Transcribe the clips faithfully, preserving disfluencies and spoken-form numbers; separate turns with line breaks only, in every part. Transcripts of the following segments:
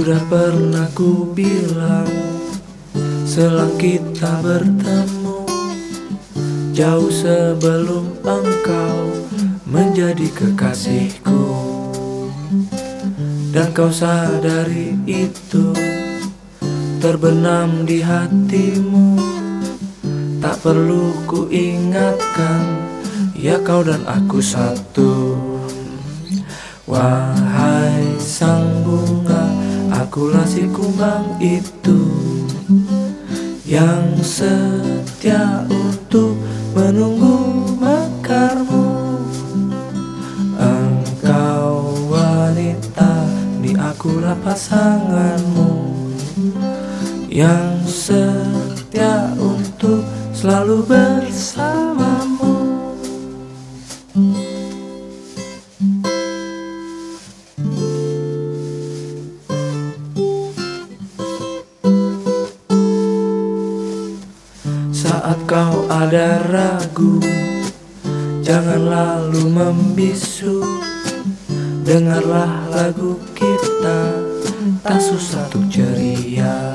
Sudah pernah ku bilang, selang kita bertemu, jauh sebelum engkau menjadi kekasihku. Dan kau sadari itu terbenam di hatimu. Tak perlu ku ingatkan, ya kau dan aku satu. Wahai sang bunga, akulah si kumbang itu yang setia untuk menunggu mekarmu. Engkau wanita, ini akulah pasanganmu yang setia untuk selalu bersamamu. Saat kau ada ragu, jangan lalu membisu. Dengarlah lagu kita, tak susah untuk ceria.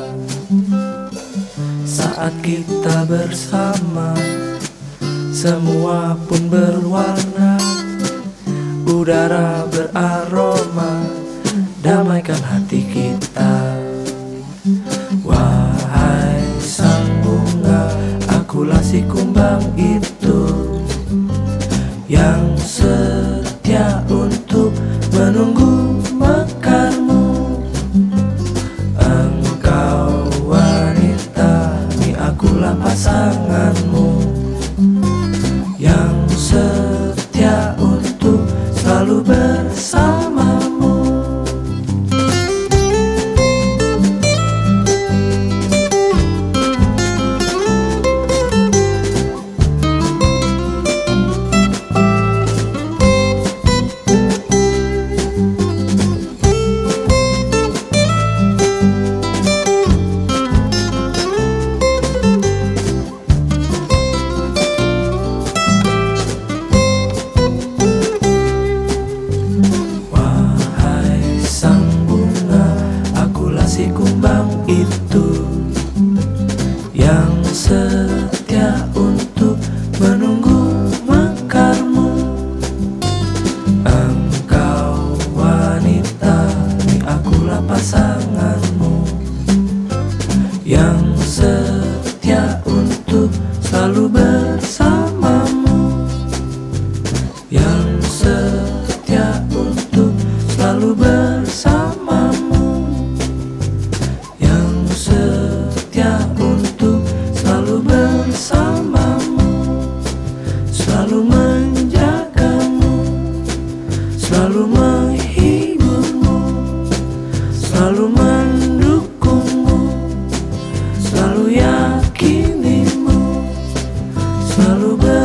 Saat kita bersama, semua pun berwarna. Udara beraroma, damaikan hati kita. Wahai sang bunga, akulah si kumbang itu yang setia untuk menunggu mekarmu. Engkau wanita, ini akulah pasanganmu yang setia untuk selalu bersamamu. Si kumbang itu yang setia untuk menunggu mekarmu. Engkau wanita, ini akulah pasanganmu yang setia untuk selalu bersamamu, yang setia untuk selalu bersamamu, setia untuk selalu bersamamu, selalu menjagamu, selalu menghiburmu, selalu mendukungmu, selalu yakinimu, selalu ber